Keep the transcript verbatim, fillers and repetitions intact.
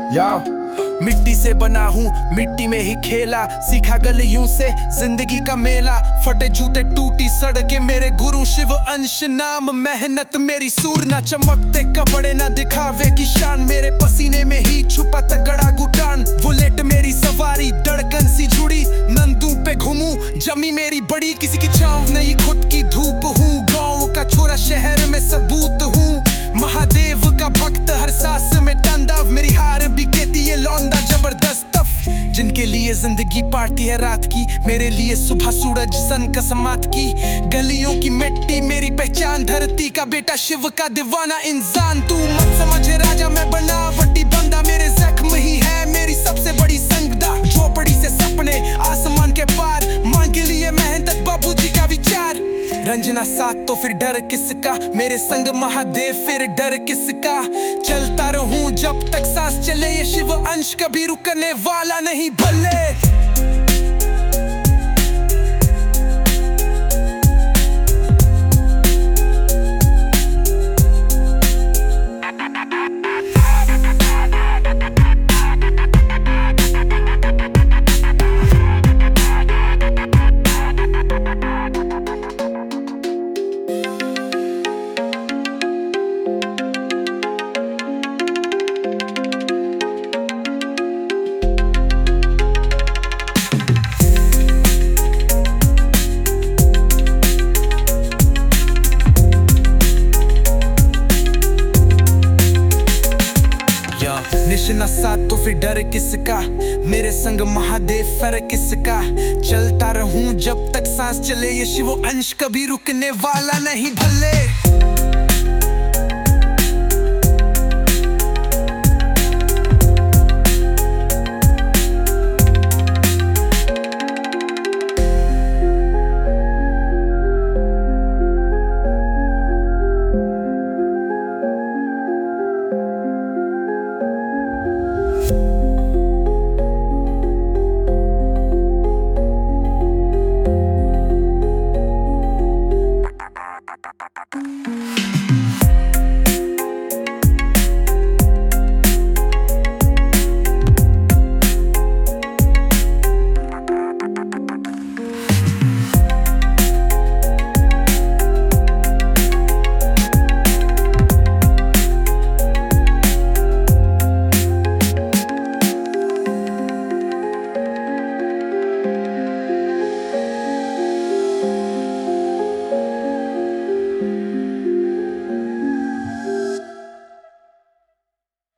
या मिट्टी से बना हूँ, मिट्टी में ही खेला, सीखा गलियों से जिंदगी का मेला। फटे जूते टूटी सड़कें, मेरे गुरु शिव अंश नाम मेहनत मेरी। सूर ना चमकते कपड़े ना दिखावे की शान, मेरे पसीने में ही छुपा तगड़ा घुटान। बुलेट मेरी सवारी धड़कन सी जुड़ी, नंदू पे घूमू जमी मेरी बड़ी। किसी की छांव नहीं खुद की धूप हूँ, गाँव का छोरा शहर में सबूत हूँ। महादेव का भक्त हर सांस में टंडा, मेरी हार भी कहती है लौंडा जबरदस्त। जिनके लिए जिंदगी पार्टी है रात की, मेरे लिए सुबह सूरज सन कसमात की। गलियों की मिट्टी मेरी पहचान, धरती का बेटा शिव का दीवाना इंसान। तू मत समझ राजा मैं बनावटी बंदा, मेरे जख्म ही है मेरी सबसे बड़ी संगदा। झोपड़ी से सपने आसमान के पार, मांग के लिए मेहनत बाबूजी का विचार। रंजना साथ तो फिर डर किसका, मेरे संग महादेव फिर डर किसका। चलता रहूं जब तक सांस चले, ये शिव अंश कभी रुकने वाला नहीं भले। निशाना साथ तो फिर डर किसका, मेरे संग महादेव फर्क किसका। चलता रहूं जब तक सांस चले, ये शिव अंश कभी रुकने वाला नहीं भले।